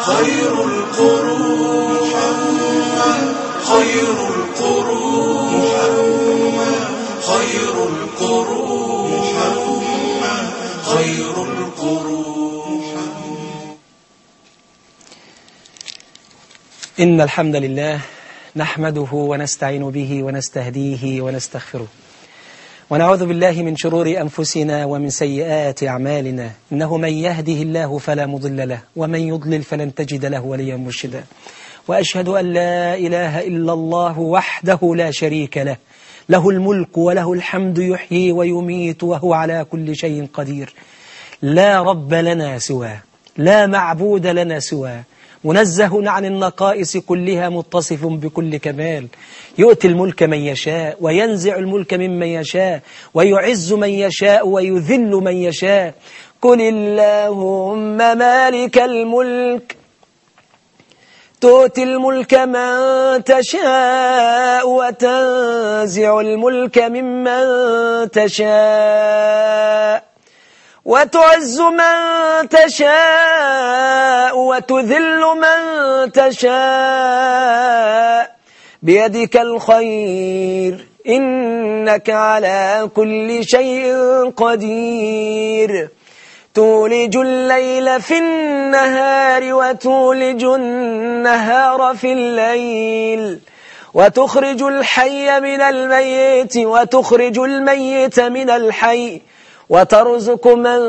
خير القرون محمد، خير القرون محمد، خير القرون محمد، خير القرون محمد. إن الحمد لله نحمده ونستعين به ونستهديه ونستغفره، ونعوذ بالله من شرور أنفسنا ومن سيئات أعمالنا. إنه من يهده الله فلا مضل له، ومن يضلل فلن تجد له وليا مرشدا. وأشهد أن لا إله إلا الله وحده لا شريك له، له الملك وله الحمد، يحيي ويميت وهو على كل شيء قدير. لا رب لنا سواه، لا معبود لنا سواه، منزه عن النقائص كلها، متصف بكل كمال. يؤتي الملك من يشاء وينزع الملك ممن يشاء، ويعز من يشاء ويذل من يشاء. قل اللهم مالك الملك تؤتي الملك من تشاء وتنزع الملك ممن تشاء، وتعز من تشاء وتذل من تشاء، بيدك الخير إنك على كل شيء قدير. تولج الليل في النهار وتولج النهار في الليل، وتخرج الحي من الميت وتخرج الميت من الحي، وترزق من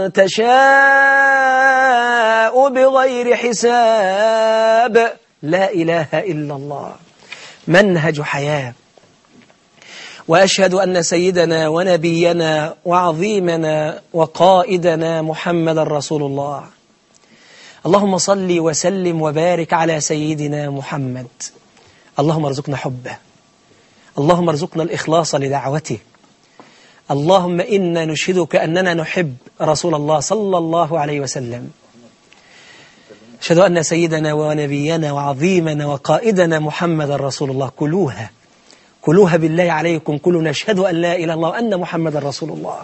تشاء بغير حساب. لا إله إلا الله، منهج حياة. وأشهد أن سيدنا ونبينا وعظيمنا وقائدنا محمد رسول الله. اللهم صل وسلم وبارك على سيدنا محمد. اللهم ارزقنا حبه، اللهم ارزقنا الإخلاص لدعوته. اللهم إنا نشهدك أننا نحب رسول الله صلى الله عليه وسلم. أشهد أن سيدنا ونبينا وعظيمنا وقائدنا محمد رسول الله. كلوها بالله عليكم، كلوا نشهد أن لا إله إلا الله وأن محمد رسول الله.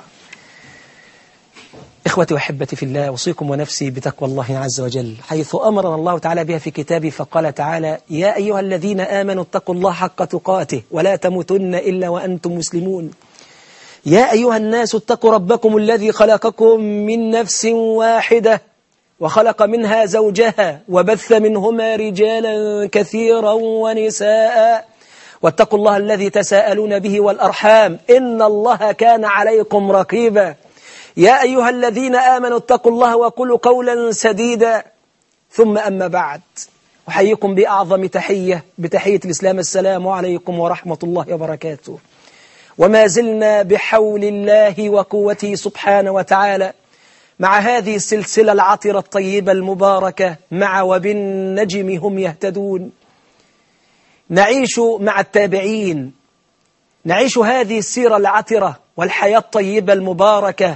إخوتي وأحبتي في الله، أوصيكم ونفسي بتقوى الله عز وجل، حيث أمرنا الله تعالى بها في كتابه، فقال تعالى: يا أيها الذين آمنوا اتقوا الله حق تقاته ولا تموتن إلا وأنتم مسلمون. يا أيها الناس اتقوا ربكم الذي خلقكم من نفس واحدة وخلق منها زوجها وبث منهما رجالا كثيرا ونساء، واتقوا الله الذي تساءلون به والأرحام إن الله كان عليكم رقيبا. يا أيها الذين آمنوا اتقوا الله وقولوا قولا سديدا. ثم أما بعد، أحييكم بأعظم تحية، بتحية الإسلام: السلام عليكم ورحمة الله وبركاته. وما زلنا بحول الله وقوته سبحانه وتعالى مع هذه السلسلة العطرة الطيبة المباركة، مع وبالنجم هم يهتدون. نعيش مع التابعين، نعيش هذه السيرة العطرة والحياة الطيبة المباركة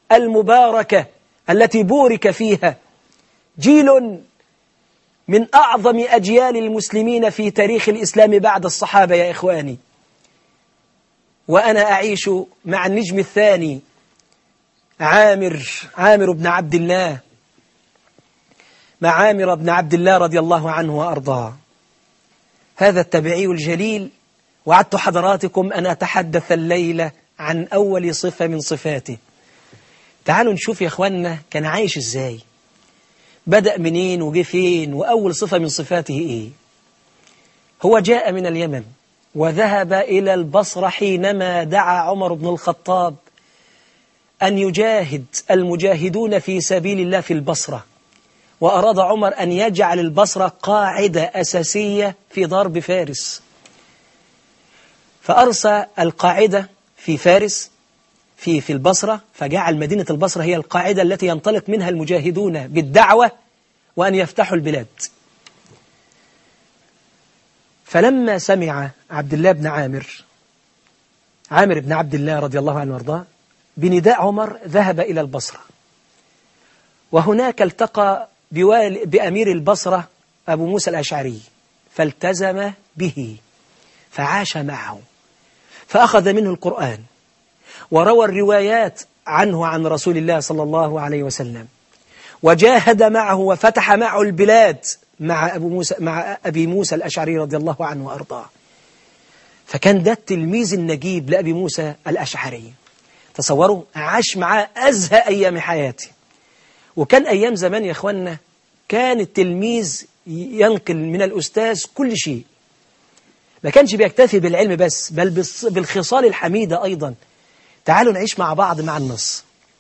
التي بورك فيها جيل من أعظم أجيال المسلمين في تاريخ الإسلام بعد الصحابة يا إخواني. وأنا أعيش مع النجم الثاني، عامر بن عبد الله، مع عامر بن عبد الله رضي الله عنه وأرضاه. هذا التابعي الجليل، وعدت حضراتكم أن أتحدث الليلة عن أول صفة من صفاته. تعالوا نشوف يا إخواننا كان عايش إزاي، بدأ منين وجه فين، وأول صفة من صفاته إيه. هو جاء من اليمن وذهب إلى البصرة حينما دعا عمر بن الخطاب أن يجاهد المجاهدون في سبيل الله في البصرة، وأراد عمر أن يجعل البصرة قاعدة أساسية في ضرب فارس، فأرسى القاعدة في فارس في البصرة، فجعل مدينة البصرة هي القاعدة التي ينطلق منها المجاهدون بالدعوة وأن يفتحوا البلاد. فلما سمع عبد الله بن عامر بن عبد الله رضي الله عنه وارضاه بنداء عمر، ذهب إلى البصرة، وهناك التقى بأمير البصرة أبو موسى الأشعري، فالتزم به فعاش معه، فأخذ منه القرآن، وروى الروايات عنه عن رسول الله صلى الله عليه وسلم، وجاهد معه وفتح معه البلاد مع أبي موسى الأشعري رضي الله عنه وأرضاه. فكان ده التلميذ النجيب لأبي موسى الأشعري. تصوروا، عاش معاه أزهى أيام حياته. وكان أيام زمان يا أخوانا كان التلميذ ينقل من الأستاذ كل شيء، ما كانش بيكتفي بالعلم بس، بل بالخصال الحميدة أيضا. تعالوا نعيش مع بعض مع النص.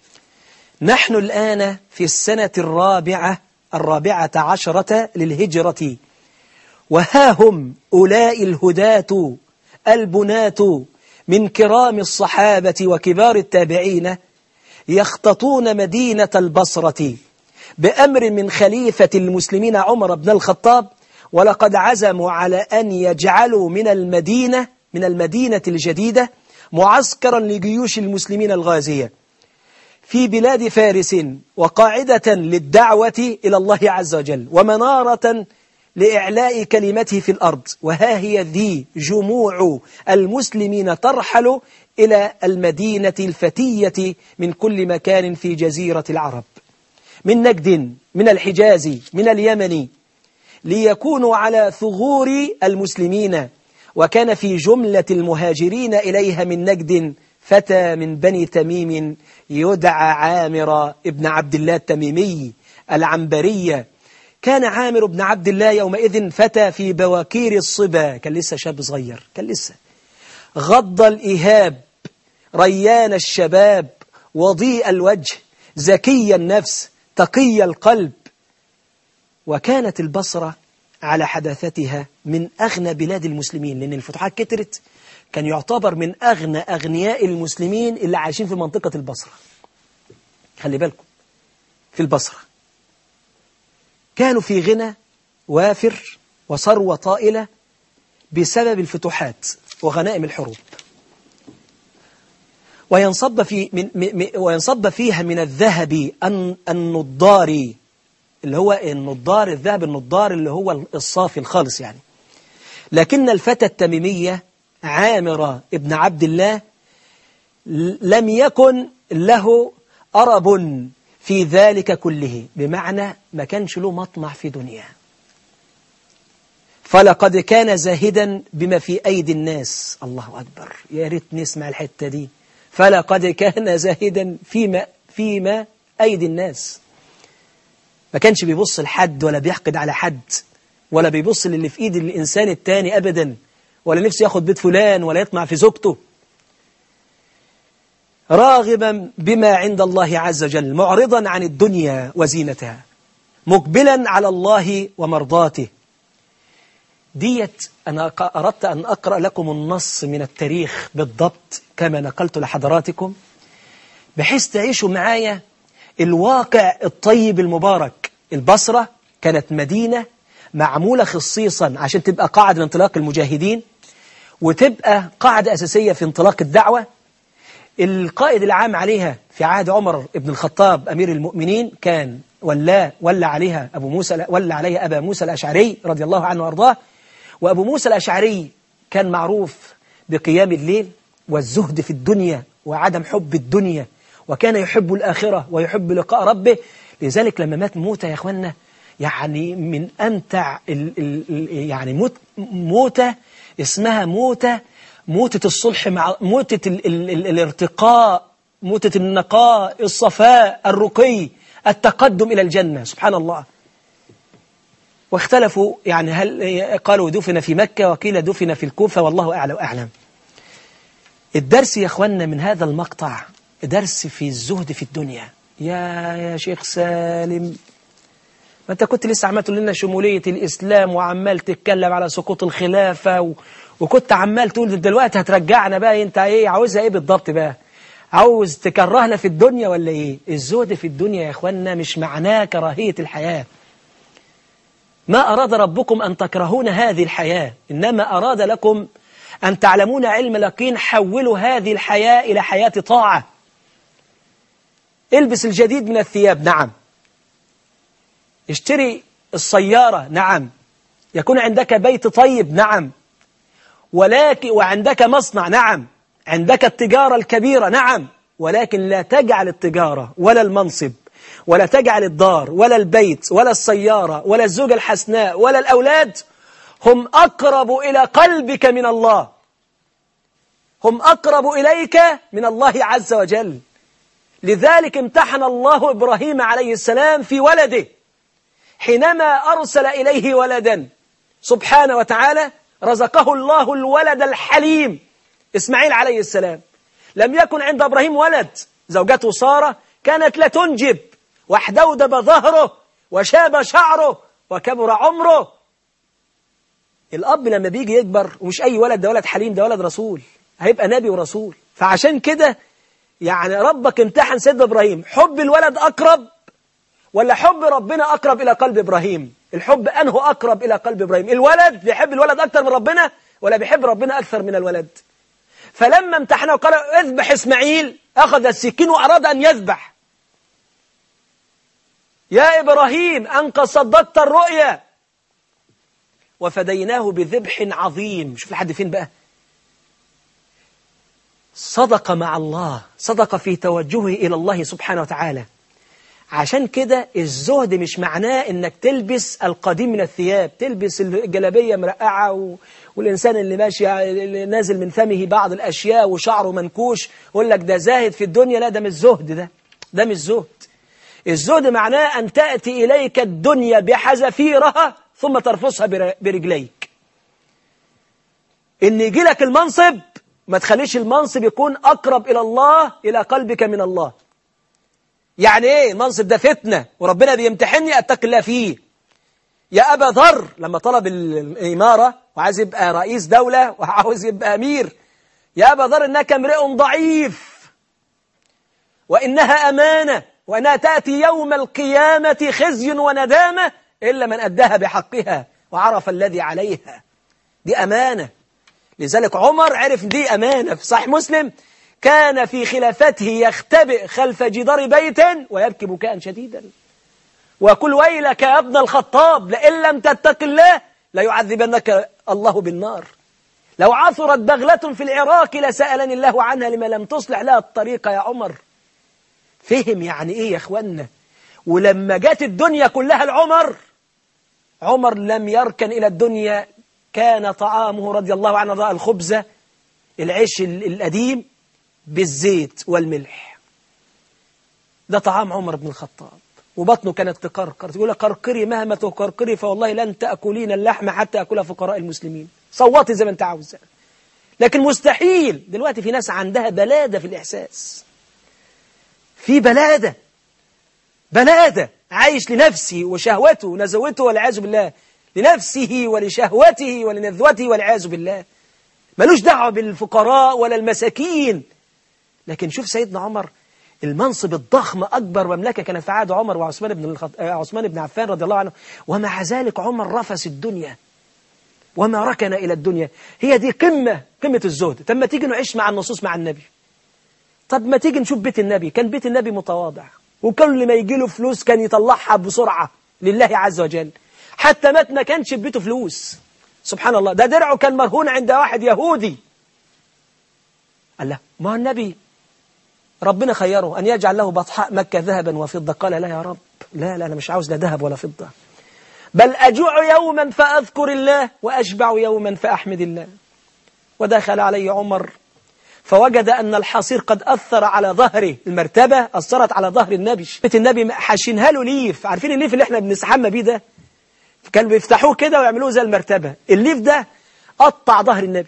نحن الآن في السنة الرابعة عشرة للهجرة، وها هم أولئك الهداة البناة من كرام الصحابة وكبار التابعين يختطون مدينة البصرة بأمر من خليفة المسلمين عمر بن الخطاب، ولقد عزموا على أن يجعلوا من المدينة الجديدة معسكرا لجيوش المسلمين الغازية في بلاد فارس، وقاعدة للدعوة إلى الله عز وجل، ومنارة لإعلاء كلمته في الأرض. وها هي ذي جموع المسلمين ترحل إلى المدينة الفتية من كل مكان في جزيرة العرب، من نجد، من الحجاز، من اليمن، ليكونوا على ثغور المسلمين. وكان في جملة المهاجرين إليها من نجد فتى من بني تميم يدعى عامر ابن عبد الله التميمي العنبرية. كان عامر بن عبد الله يومئذ فتى في بواكير الصبا، كان لسه شاب صغير، كان لسه غض الإهاب، ريان الشباب، وضيء الوجه، زكي النفس، تقي القلب. وكانت البصرة على حداثتها من أغنى بلاد المسلمين، لأن الفتوحات كترت، كان يعتبر من أغنى أغنياء المسلمين اللي عايشين في منطقة البصرة. خلي بالكم، في البصرة كانوا في غنى وافر وثروة طائلة بسبب الفتوحات وغنائم الحروب. وينصب فيها من الذهب النضار، اللي هو النضار، الذهب النضار اللي هو الصافي الخالص يعني. لكن الفتى التميمية عامر ابن عبد الله لم يكن له أرب في ذلك كله، بمعنى ما كانش له مطمع في دنيا. فلقد كان زاهدا بما في أيدي الناس. الله أكبر، يا ريت نسمع الحتة دي. فلقد كان زاهدا فيما أيدي الناس. ما كانش بيبص لحد ولا بيحقد على حد ولا بيبص للي في ايد الإنسان التاني أبدا، ولا نفسه ياخد بيت فلان ولا يطمع في زوجته. راغبا بما عند الله عز وجل، معرضا عن الدنيا وزينتها، مقبلا على الله ومرضاته. ديت أنا أردت أن أقرأ لكم النص من التاريخ بالضبط كما نقلت لحضراتكم، بحيث تعيشوا معايا الواقع الطيب المبارك. البصرة كانت مدينة معمولة خصيصا عشان تبقى قاعدة لانطلاق المجاهدين، وتبقى قاعدة أساسية في انطلاق الدعوة. القائد العام عليها في عهد عمر بن الخطاب أمير المؤمنين كان ولا عليها أبا موسى الأشعري رضي الله عنه وأرضاه. وأبو موسى الأشعري كان معروف بقيام الليل والزهد في الدنيا وعدم حب الدنيا، وكان يحب الآخرة ويحب لقاء ربه. لذلك لما مات موتة يا أخوانا، يعني من أمتع يعني موتة اسمها موتة الصلح، مع موتة الارتقاء، موتة النقاء، الصفاء، الرقي، التقدم إلى الجنة. سبحان الله. واختلفوا يعني هل قالوا دفن في مكة وقيل دفن في الكوفة، والله أعلى وأعلم. الدرس يا أخوانا من هذا المقطع درس في الزهد في الدنيا. يا شيخ سالم، ما أنت كنت لسه عمال تقول لنا شمولية الإسلام وعمال تتكلم على سقوط الخلافة وكنت عمال تقول دلوقتي هترجعنا بقى، أنت إيه عاوزها إيه بالضبط بقى؟ عاوز تكرهنا في الدنيا ولا إيه؟ الزهد في الدنيا يا أخوانا مش معناه كراهية الحياة. ما أراد ربكم أن تكرهون هذه الحياة، إنما أراد لكم أن تعلمون علم اليقين. حولوا هذه الحياة إلى حياة طاعة. البس الجديد من الثياب، نعم. اشتري السيارة، نعم. يكون عندك بيت طيب، نعم. وعندك مصنع، نعم. عندك التجارة الكبيرة، نعم. ولكن لا تجعل التجارة ولا المنصب ولا تجعل الدار ولا البيت ولا السيارة ولا الزوجة الحسناء ولا الأولاد هم أقرب إلى قلبك من الله، هم أقرب إليك من الله عز وجل. لذلك امتحن الله إبراهيم عليه السلام في ولده حينما أرسل إليه ولدا سبحانه وتعالى، رزقه الله الولد الحليم إسماعيل عليه السلام. لم يكن عند إبراهيم ولد، زوجته سارة كانت لا تنجب، واحدودب ظهره وشاب شعره وكبر عمره. الأب لما بيجي يكبر، ومش أي ولد، ده ولد حليم، ده ولد رسول، هيبقى نبي ورسول. فعشان كده يعني ربك امتحن سيدنا إبراهيم، حب الولد أقرب ولا حب ربنا أقرب إلى قلب إبراهيم؟ الحب أنه أقرب إلى قلب إبراهيم؟ الولد بيحب الولد أكثر من ربنا ولا بيحب ربنا أكثر من الولد؟ فلما امتحنه وقال اذبح إسماعيل، أخذ السكين وأراد أن يذبح. يا إبراهيم أنك صدقت الرؤيا وفديناه بذبح عظيم. شوف لحد فين بقى، صدق مع الله، صدق في توجهه إلى الله سبحانه وتعالى. عشان كده الزهد مش معناه انك تلبس القديم من الثياب، تلبس الجلابية مرقعة والإنسان اللي ماشي اللي نازل من فمه بعض الأشياء وشعره منكوش يقول لك ده زاهد في الدنيا. لا، ده مش زهد، ده مش زهد. الزهد معناه أن تأتي إليك الدنيا بحذافيرها ثم ترفصها برجليك. إن يجي لك المنصب ما تخليش المنصب يكون أقرب إلى الله، إلى قلبك من الله. يعني إيه؟ المنصب ده فتنة وربنا بيمتحني أتقي الله فيه. يا أبا ذر لما طلب الإمارة وعايز يبقى رئيس دولة وعاوز يبقى أمير، يا أبا ذر إنك امرئ ضعيف وإنها أمانة وأنها تأتي يوم القيامة خزي وندامة إلا من أداها بحقها وعرف الذي عليها. دي أمانة. لذلك عمر عرف دي أمانة. في صحيح مسلم كان في خلافته يختبئ خلف جدار بيت ويبكي بكاء شديدا ويقول ويلك يا ابن الخطاب لئن لم تتق الله ليعذبنك الله بالنار. لو عثرت بغلة في العراق لسألني الله عنها لما لم تصلح لها الطريق يا عمر. فهم يعني إيه يا أخوانا؟ ولما جات الدنيا كلها العمر، عمر لم يركن إلى الدنيا. كان طعامه رضي الله عنه الخبز العيش القديم بالزيت والملح. ده طعام عمر بن الخطاب. وبطنه كانت تقرقر، تقول قرقري مهما تقرقري فوالله لن تأكلين اللحم حتى أكلها فقراء المسلمين. صوتي زي ما انت عاوزة. لكن مستحيل. دلوقتي في ناس عندها بلادة في الإحساس، في بلادة عايش لنفسه وشهوته ونزوته والعياذ بالله، لنفسه ولشهوته ولنذوته والعياذ بالله، ملوش دعوة بالفقراء ولا المساكين. لكن شوف سيدنا عمر، المنصب الضخم، أكبر مملكة كانت في عهد عمر وعثمان بن عفان رضي الله عنه، ومع ذلك عمر رفس الدنيا وما ركن إلى الدنيا. هي دي قمة الزهد. طب ما تيجي نعيش مع النصوص مع النبي. طب ما تيجي نشوف بيت النبي. كان بيت النبي متواضع، وكل ما يجي له فلوس كان يطلعها بسرعة لله عز وجل. حتى مات ما كانش في بيته فلوس. سبحان الله، ده درعه كان مرهون عند واحد يهودي. قال له ما هو النبي ربنا خيره أن يجعل له بطحاء مكة ذهبا وفضة. قال لا يا رب، لا أنا مش عاوز لا ذهب ولا فضة، بل أجوع يوما فأذكر الله وأشبع يوما فأحمد الله. ودخل علي عمر فوجد أن الحصير قد أثر على ظهره، المرتبة أثرت على ظهر النبي. بيت النبي حاشينها له ليف. عارفين الليف اللي احنا بنستحمى بيه ده؟ كانوا بيفتحوه كده ويعملوه زي المرتبة. الليف ده قطع ظهر النبي،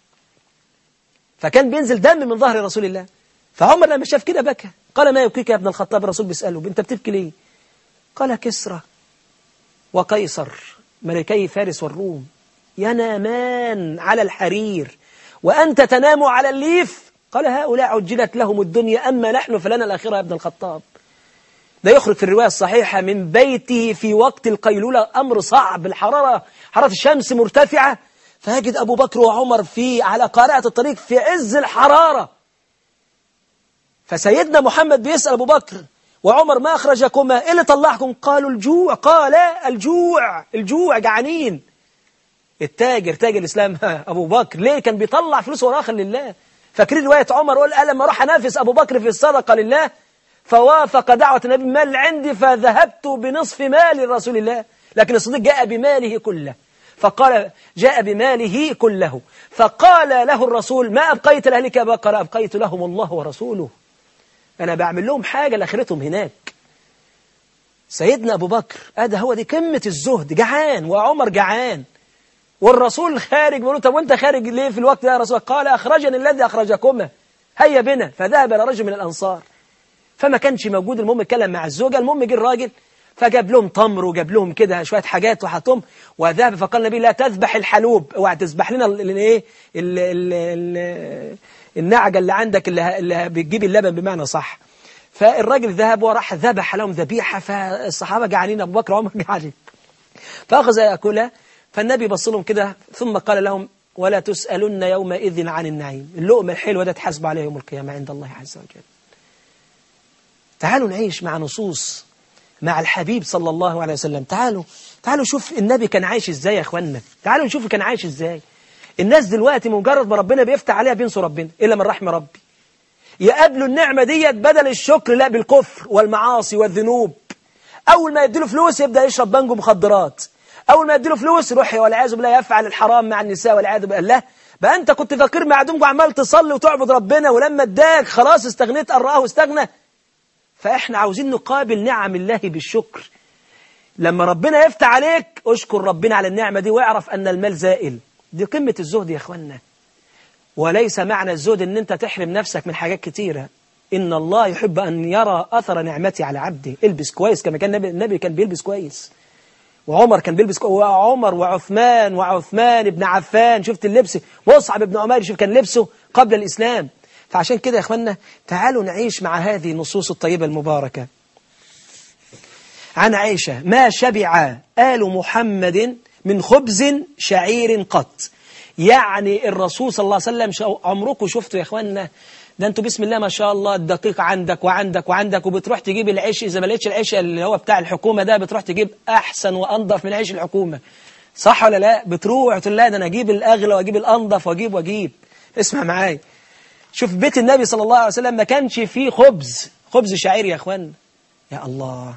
فكان بينزل دم من ظهر رسول الله. فعمر لما شاف كده بكى. قال ما يبكيك يا ابن الخطاب؟ الرسول بيسأله انت بتبكي ليه؟ قال كسرى وقيصر ملكي فارس والروم ينامان على الحرير وأنت تنام على الليف. قال هؤلاء عجلت لهم الدنيا أما نحن فلنا الآخرة يا ابن الخطاب. ده يخرج في الرواية الصحيحة من بيته في وقت القيلولة، أمر صعب، الحرارة حرارة الشمس مرتفعة، فيجد أبو بكر وعمر على قارعة الطريق في عز الحرارة. فسيدنا محمد بيسأل أبو بكر وعمر ما أخرجكما؟ إيه اللي طلعكم؟ قالوا الجوع. قال الجوع جعانين. تاجر الإسلام أبو بكر ليه كان بيطلع فلوس وراخر لله. فاكرين رواية عمر قال لما راح أنافس أبو بكر في الصدقة لله فوافق دعوة النبي مال عندي فذهبت بنصف مال رسول الله. لكن الصديق جاء بماله كله، فقال جاء بماله كله، فقال له الرسول ما أبقيت لأهلك يا بكر؟ أبقيت لهم الله ورسوله، أنا بعمل لهم حاجة لآخرتهم هناك. سيدنا أبو بكر هو دي قمة الزهد، جعان وعمر جعان والرسول خارج، بيقول له طب وانت خارج ليه في الوقت ده يا رسول؟ قال أخرجني الذي أخرجكما، هيا بنا. فذهب إلى رجل من الأنصار فما كانش موجود، المهم اتكلم مع الزوجة، المهم جه الراجل فجاب لهم تمر وجاب لهم كده شوية حاجات وحطهم وذهب. فقال النبي لا تذبح الحلوب، اوعى تذبح لنا الايه النعجة اللي عندك اللي بتجيب اللبن بمعنى صح. فالراجل ذهب وراح ذبح لهم ذبيحة، فالصحابة جعانين، أبو بكر وعمر جعانين، فأخذ يأكلها. فالنبي بص لهم كده ثم قال لهم ولا تسألن يومئذ عن النعيم، اللقمة الحلوة ده تحاسبوا عليها يوم القيامة عند الله عز وجل. تعالوا نعيش مع نصوص مع الحبيب صلى الله عليه وسلم. تعالوا شوف النبي كان عايش ازاي يا اخوانا، تعالوا نشوف كان عايش ازاي. الناس دلوقتي مجرد ما ربنا بيفتح عليها بينسوا ربنا إلا من رحم ربي، يقابلوا النعمة ديت بدل الشكر لا بالكفر والمعاصي والذنوب. أول ما يديله فلوس يبدأ يشرب بانجو مخدرات، أول ما يديله فلوس يروح والعياذ بالله يفعل الحرام مع النساء والعياذ بالله. بقى أنت كنت فقير معدوم وعمال تصلي وتعبد ربنا، ولما اداك خلاص استغنيت، قرأه واستغنى. فإحنا عاوزين نقابل نعم الله بالشكر. لما ربنا يفتح عليك اشكر ربنا على النعمة دي واعرف أن المال زائل. دي قمة الزهد يا أخوانا. وليس معنى الزهد أن أنت تحرم نفسك من حاجات كتيرة. إن الله يحب أن يرى أثر نعمتي على عبده. البس كويس كما كان النبي كان بيلبس كويس، وعمر كان بيلبس كويس، وعمر وعثمان بن عفان، شفت اللبس، مصعب بن عمير شوف كان لبسه قبل الإسلام. فعشان كده يا أخوانا تعالوا نعيش مع هذه النصوص الطيبة المباركة. عن عائشة ما شبع آل محمد من خبز شعير قط. يعني الرسول صلى الله عليه وسلم عمركم شفتوا يا أخوانا؟ ده أنتوا بسم الله ما شاء الله الدقيق عندك وعندك وعندك، وبتروح تجيب العيش، إذا ما لقيتش العيش اللي هو بتاع الحكومة ده بتروح تجيب أحسن وأنظف من عيش الحكومة، صح ولا لا؟ بتروح تقول لا ده أنا أجيب الأغلى وأجيب الأنظف وأجيب. اسمع معايا، شوف بيت النبي صلى الله عليه وسلم ما كانش فيه خبز شعير يا أخوانا. يا الله،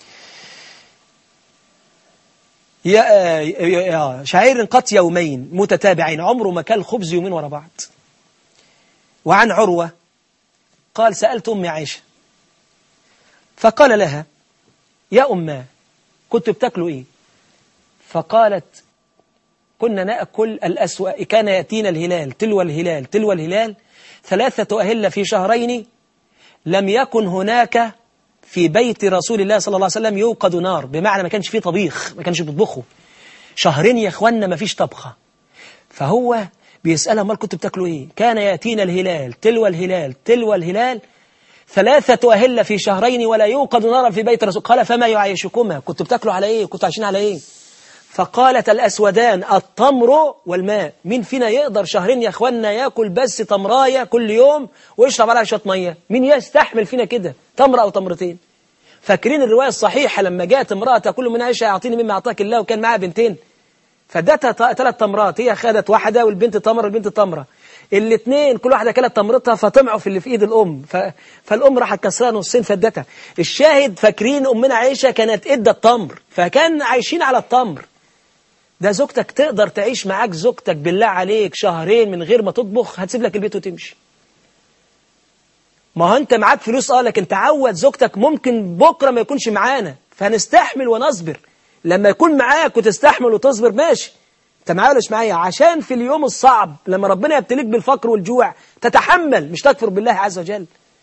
يا شعير قط يومين متتابعين، عمره ما كان خبز يومين ورا بعض. وعن عروة قال سألت أمي عائشة فقال لها يا أمه كنت بتاكلوا إيه؟ فقالت كنا نأكل الأسوأ، كان يأتينا الهلال تلو الهلال 3 أهلة في شهرين لم يكن هناك في بيت رسول الله صلى الله عليه وسلم يوقد نار، بمعنى ما كانش فيه طبيخ، ما كانش بيطبخوا شهرين يا اخوانا ما فيش طبخة. فهو بيسألها امال كنتوا بتاكلوا ايه؟ كان يأتينا الهلال تلو الهلال 3 أهلة في شهرين ولا يوقد نار في بيت رسول. قال فما يعيشكما؟ كنتوا بتاكلوا على ايه؟ كنتوا عايشين على ايه؟ فقالت الأسودان التمر والماء. مين فينا يقدر شهرين يا اخوانا ياكل بس تمراية كل يوم ويشرب عليها شوية مية؟ مين يستحمل فينا كده تمرة أو تمرتين؟ فاكرين الرواية الصحيحة لما جاءت امرأة كل من عائشة أعطيني مما أعطاك الله، وكان معها بنتين فادتها 3 تمرات، هي خدت واحدة والبنت تمرة والبنت تمرة، الاثنين كل واحدة كلت تمرتها فطمعوا في اللي في ايد الأم، فالأم راحت كسرها نصين فادتها. الشاهد فاكرين أمنا عائشة كانت ادى التمر، فكان عايشين على التمر. ده زوجتك تقدر تعيش معاك زوجتك بالله عليك شهرين من غير ما تطبخ؟ هتسيب لك البيت وتمشي. ما هو انت معاك فلوس لكن تعود زوجتك ممكن بكرة ما يكونش معانا، فهنستحمل ونصبر. لما يكون معاك وتستحمل وتصبر ماشي، انت معايا ولا مش معايا؟ عشان في اليوم الصعب لما ربنا يبتليك بالفقر والجوع تتحمل، مش تكفر بالله عز وجل.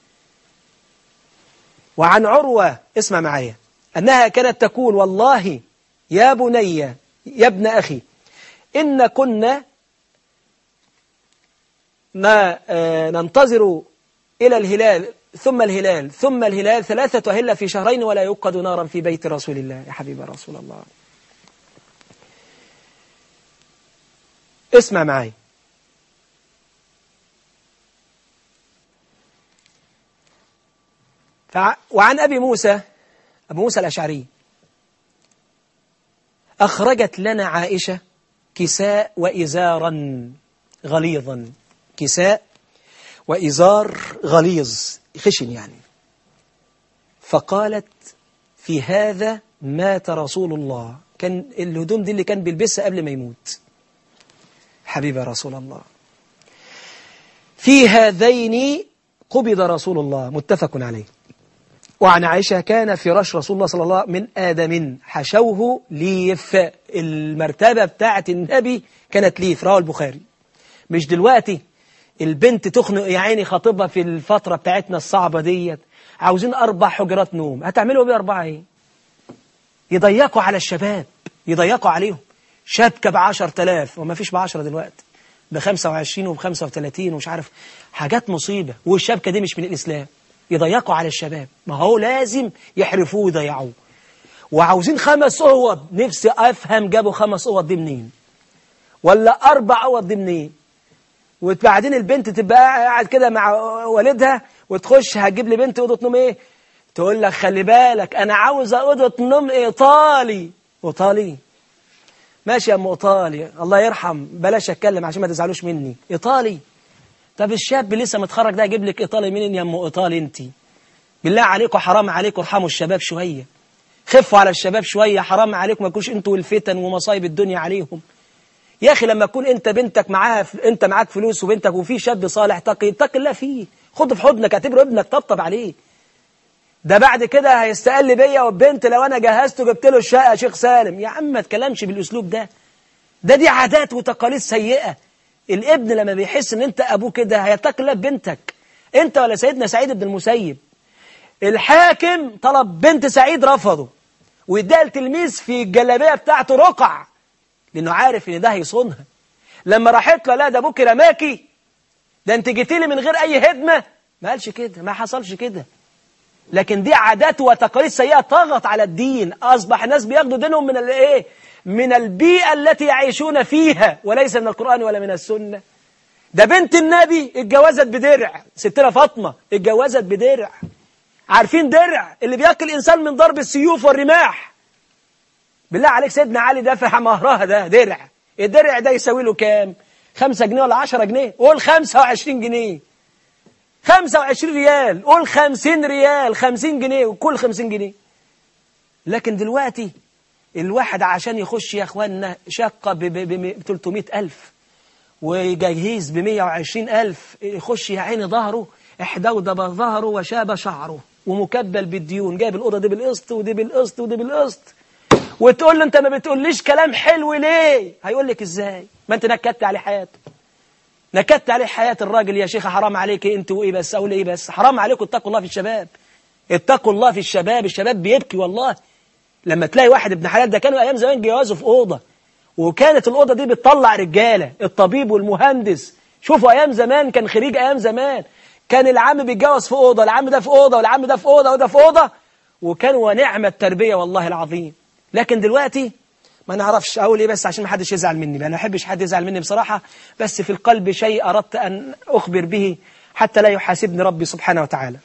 وعن عروة اسمع معايا أنها كانت تقول والله يا بني يا ابن أخي إن كنا ننتظر إلى الهلال ثم الهلال 3 أهلة في شهرين ولا يوقد نارا في بيت رسول الله. يا حبيب رسول الله اسمع معي، وعن أبي موسى الأشعري أخرجت لنا عائشة كساء وإزارا غليظا، كساء وإزار غليظ خشن يعني. فقالت في هذا مات رسول الله. كان الهدوم دي اللي كان بيلبسها قبل ما يموت. حبيب رسول الله. في هذين قبض رسول الله، متفق عليه. وعن عائشة كان فراش رسول الله صلى الله عليه وسلم من آدم حشوه ليف. المرتبة بتاعت النبي كانت ليف، رواه البخاري. مش دلوقتي البنت تخنق يا عيني خطيبها في الفترة بتاعتنا الصعبة ديت، عاوزين 4 حجرات نوم، هتعملوا بيه 4 ايه؟ يضيقوا على الشباب، يضيقوا عليهم. شبكة ب10,000 وما فيش ب10 دلوقتي، ب25 وب35 ومش عارف، حاجات مصيبة. والشبكة دي مش من الإسلام. يضيقوا على الشباب، ما هو لازم يحرفوه ويضيعوه. وعاوزين 5 أوض، نفسي أفهم جابوا 5 أوض دي منين، ولا 4 أوض دي منين. وبعدين البنت تبقى قاعد كده مع والدها وتخش هتجيب لي بنت أوضة نوم إيه، تقول لك خلي بالك أنا عاوزة أوضة نوم إيطالي. إيطالي ماشي يا أم إيطالي، الله يرحم، بلاش أتكلم عشان ما تزعلوش مني. إيطالي؟ طب الشاب لسه متخرج ده يجيب لك إيطالي منين يا أم إيطالي أنت؟ بالله عليكم حرام عليكم، ارحموا الشباب شوية، خفوا على الشباب شوية، حرام عليكم ما تكونش أنتوا والفتن ومصايب الدنيا عليهم. يا أخي لما تكون أنت بنتك معاها، أنت معاك فلوس وبنتك وفي شاب صالح تقي، اتق الله فيه، خده في حضنك، اعتبره ابنك، طبطب عليه. ده بعد كده هيستقل بيا والبنت لو أنا جهزته جبت له الشقة يا شيخ سالم. يا عم ما تكلمش بالأسلوب ده، دي عادات وتقاليد سيئة. الابن لما بيحس ان انت ابوه كده هيتقي الله ببنتك. انت ولا سيدنا سعيد بن المسيب، الحاكم طلب بنت سعيد رفضه، واداها التلميذ في الجلابيه بتاعته رقع، لانه عارف ان ده هيصونها. لما راحت له لا ده ابوك رماكي، ده انت جيتي لي من غير اي هدمه، ما قالش كده، ما حصلش كده. لكن دي عادات وتقاليد سيئه طغت على الدين. اصبح الناس بياخدوا دينهم من الايه؟ من البيئة التي يعيشون فيها، وليس من القرآن ولا من السنة. ده بنت النبي اتجوزت بدرع، ستنا فاطمة اتجوزت بدرع. عارفين درع اللي بيأكل الإنسان من ضرب السيوف والرماح؟ بالله عليك سيدنا علي دافع مهرها ده درع. الدرع ده يساوي له كام؟ 5 جنيه ولا 10 جنيه؟ قول 25 جنيه، 25 ريال، قول 50 ريال، 50 جنيه، وكل 50 جنيه. لكن دلوقتي الواحد عشان يخش يا اخوانا شقة ب 300,000 وجهيز ب 120,000، يخش يا عيني ظهره احدودب ظهره وشاب شعره ومكبل بالديون، جايب الأوضة دي بالقسط ودي بالقسط ودي بالقسط، وتقول له انت ما بتقوليش كلام حلو ليه؟ هيقول لك ازاي؟ ما انت نكدت عليه حياته، نكدت عليه حياة الراجل. يا شيخة حرام عليك انت وايه بس، اقول ايه بس، حرام عليكم، اتقوا الله في الشباب، اتقوا الله في الشباب. الشباب بيبكي والله لما تلاقي واحد ابن حلال. ده كانوا ايام زمان جوازوا في اوضه، وكانت الاوضه دي بتطلع رجاله، الطبيب والمهندس. شوفوا ايام زمان كان خريج ايام زمان، كان العم بيتجوز في اوضه، العم ده في اوضه، والعم ده في اوضه، وده في اوضه، وكان ونعمه التربيه والله العظيم. لكن دلوقتي ما نعرفش اقول ايه بس عشان ما حدش يزعل مني، انا ما بحبش حد يزعل مني بصراحه، بس في القلب شيء اردت ان اخبر به حتى لا يحاسبني ربي سبحانه وتعالى.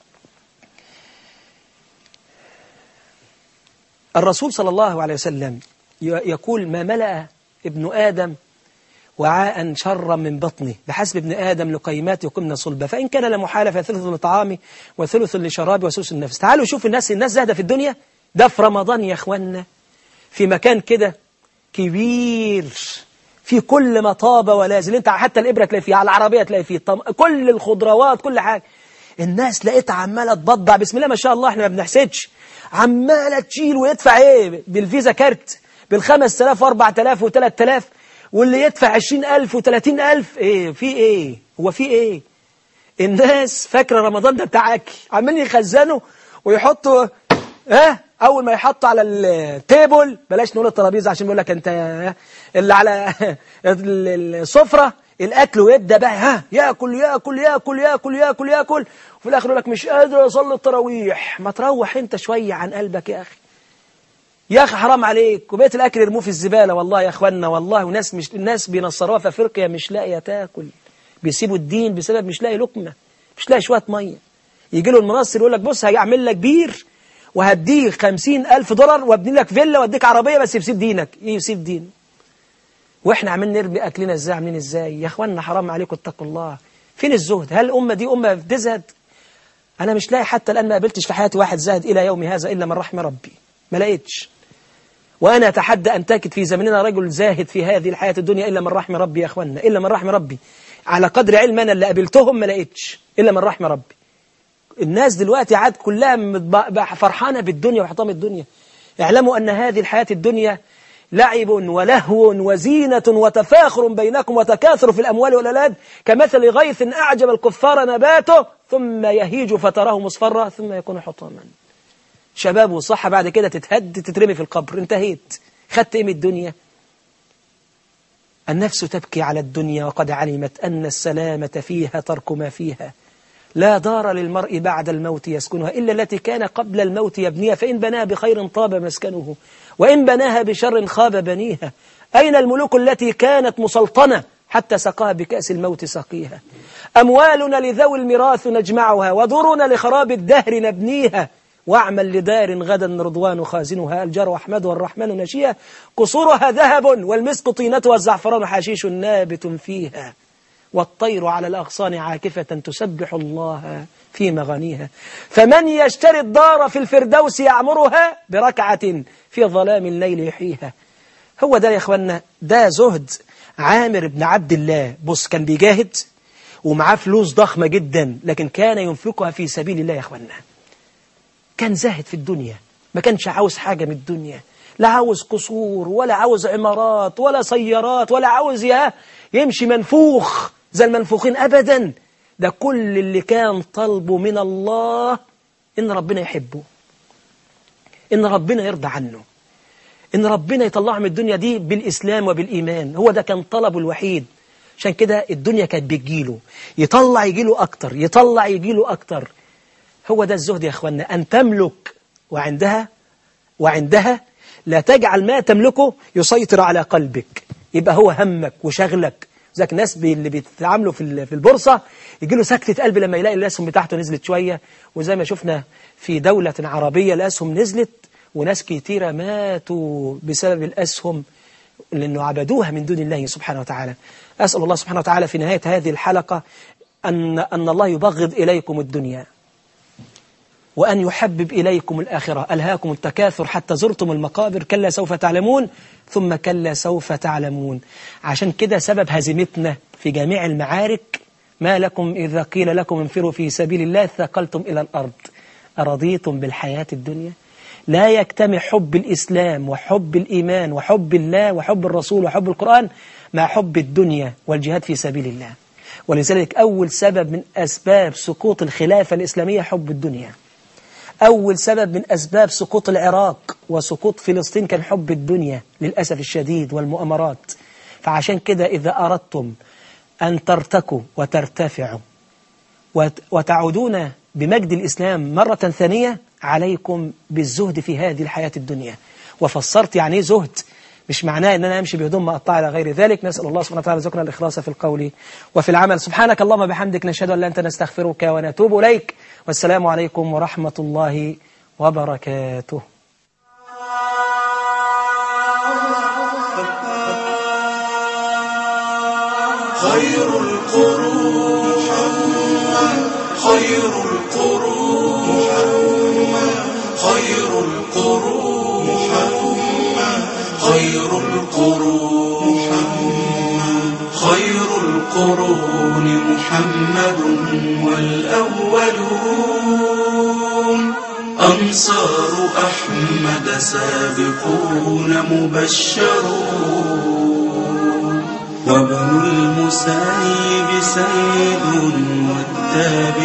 الرسول صلى الله عليه وسلم يقول ما ملأ ابن آدم وعاء شرا من بطنه بحسب ابن آدم لقيمات يقمن صلبة، فإن كان لمحالفة ثلث لطعامه وثلث لشرابه وثلث النفس. تعالوا شوف الناس زاهدة في الدنيا، ده في رمضان يا أخوانا، في مكان كده كبير في كل مطابة ولازل، انت حتى الإبرة تلاقي فيه، على العربية تلاقي فيه، كل الخضروات، كل حاجة. الناس لقيتها عمالة تبضع، بسم الله ما شاء الله، احنا ما بنحسدش، عمالة تشيل ويدفع ايه بالفيزا كارت بال5,000 و4,000 و3,000، واللي يدفع 20,000 و30,000. ايه في ايه؟ هو في ايه؟ الناس فاكرة رمضان ده بتاع اكل، عمالين يخزنوا ويحطوا اول ما يحطوا على التيبل، بلاش نقول الترابيزه عشان بيقول لك انت اللي على السفره الاكل، ويبدا بقى ياكل ياكل ياكل ياكل ياكل ياكل، وفي الاخر يقول لك مش قادر اصلي التراويح. ما تروح انت شويه عن قلبك يا اخي، يا اخي حرام عليك. وبقيت الاكل يرموه في الزباله والله يا اخوانا، والله. وناس مش الناس بينصروها في افريقيا مش لاقيه تاكل، بيسيبوا الدين بسبب مش لاقي لقمه، مش لاقي شويه ميه. يجي له المنصر يقول لك بص هيعمل لك بير وهديك $50,000 وابني لك فيلا واديك عربيه، بس يسيب دينك. يسيب دينه. واحنا عاملين نرمي اكلنا ازاي، عاملين ازاي يا اخوانا؟ حرام عليكم، اتقوا الله. فين الزهد؟ هل الامه دي امه بتزهد؟ أنا مش لاقي حتى الآن، ما قابلتش في حياتي واحد زاهد إلى يوم هذا إلا من رحم ربي، ما لقيتش. وأنا أتحدى أن تجد في زمننا رجل زاهد في هذه الحياة الدنيا إلا من رحم ربي يا أخوانا، إلا من رحم ربي. على قدر علم أنا اللي قابلتهم ما لقيتش إلا من رحم ربي. الناس دلوقتي عاد كلها فرحانة بالدنيا وحطام الدنيا. اعلموا أن هذه الحياة الدنيا لعب ولهو وزينة وتفاخر بينكم وتكاثر في الأموال والأولاد كمثل غيث أعجب الكفار نباته ثم يهيج فتراه مصفرا ثم يكون حطاما. شباب وصحة بعد كده تتهد تترمي في القبر، انتهيت. خدت ايه من الدنيا؟ النفس تبكي على الدنيا وقد علمت أن السلامة فيها ترك ما فيها. لا دار للمرء بعد الموت يسكنها إلا التي كان قبل الموت يبنيها، فإن بناها بخير طاب مسكنه وإن بناها بشر خاب بنيها. أين الملوك التي كانت مسلطنة حتى سقاها بكأس الموت سقيها؟ أموالنا لذوي الميراث نجمعها ودورنا لخراب الدهر نبنيها. واعمل لدار غدا رضوان خازنها الجار أحمد والرحمن نشيها. قصورها ذهب والمسك طينتها الزعفران حشيش نابت فيها. والطير على الأغصان عاكفة تسبح الله في مغانيها. فمن يشتري الدار في الفردوس يعمرها بركعة في ظلام الليل يحييها. هو ده يا إخوانا، ده زهد عامر بن عبد الله. بص، كان بيجاهد ومعاه فلوس ضخمة جدا لكن كان ينفقها في سبيل الله يا إخوانا. كان زاهد في الدنيا، ما كانش عاوز حاجة من الدنيا، لا عاوز قصور ولا عاوز عمارات ولا سيارات ولا عاوز يمشي منفوخ زي المنفوخين أبدا. ده كل اللي كان طلبه من الله إن ربنا يحبه، إن ربنا يرضى عنه، إن ربنا يطلعه من الدنيا دي بالإسلام وبالإيمان. هو ده كان طلبه الوحيد. عشان كده الدنيا كانت بتجيله، يطلع يجيله أكتر، يطلع يجيله أكتر. هو ده الزهد يا أخوانا، أن تملك وعندها لا تجعل ما تملكه يسيطر على قلبك، يبقى هو همك وشغلك. ذاك ناس اللي بيتعاملوا في البورصة يجي له سكتة قلب لما يلاقي الأسهم بتاعته نزلت شوية. وزي ما شفنا في دولة عربية الأسهم نزلت وناس كتيرة ماتوا بسبب الأسهم لأنه عبدوها من دون الله سبحانه وتعالى. أسأل الله سبحانه وتعالى في نهاية هذه الحلقة أن الله يبغض إليكم الدنيا وأن يحبب إليكم الآخرة. ألهاكم التكاثر حتى زرتم المقابر، كلا سوف تعلمون ثم كلا سوف تعلمون. عشان كده سبب هزيمتنا في جميع المعارك: ما لكم إذا قيل لكم انفروا في سبيل الله ثقلتم إلى الأرض أرضيتم بالحياة الدنيا. لا يجتمع حب الإسلام وحب الإيمان وحب الله وحب الرسول وحب القرآن مع حب الدنيا والجهاد في سبيل الله. ولذلك أول سبب من أسباب سقوط الخلافة الإسلامية حب الدنيا. أول سبب من أسباب سقوط العراق وسقوط فلسطين كان حب الدنيا للأسف الشديد والمؤامرات. فعشان كده إذا أردتم أن ترتقوا وترتفعوا وتعودون بمجد الإسلام مرة ثانية عليكم بالزهد في هذه الحياة الدنيا. وفسرت يعني إيه زهد، مش معناه أن أنا أمشي بهدوم مقطعة إلى غير ذلك. نسأل الله سبحانه وتعالى رزقنا الإخلاص في القول وفي العمل. سبحانك اللهم بحمدك نشهد أن لا أنت نستغفرك ونتوب إليك. والسلام عليكم ورحمة الله وبركاته. خير القرون محمد، خير القرون محمد، خير القرون محمد، خير القرون محمد، خير القرون محمد والأولون أنصار أحمد سابقون مبشرون وابن المسيب سيد والتابعون